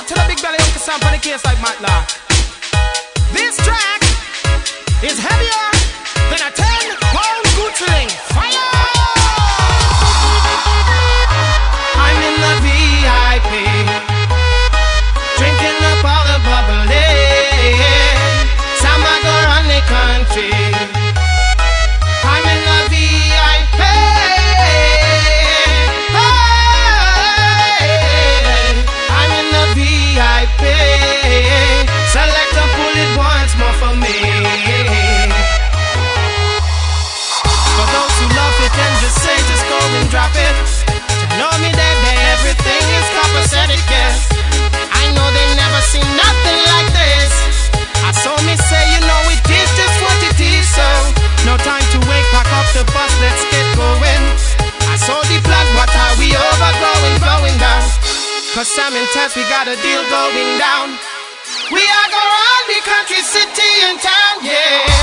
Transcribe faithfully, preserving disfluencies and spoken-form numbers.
out to the big belly Uncle Sam for the case like Matlock. This track is heavier than a ten pound good sling. Fire! I'm in the V I P, drinking up all the bubbly. Sam I go run the country. I'm in the V I P. Hey, I'm in the V I P. Select and pull it once more for me. For those who love it and just say, just go and drop it. You know me that day, everything is copacetic, yes. I know they never seen nothing like this. I saw me say, you know it is just what it is, so no time to wait, pack up the bus, let's get going. I saw the blood, what are we overgrowing, flowing down? Cause Sam and Tess, we got a deal going down. We are gonna run the country, city and town, yeah.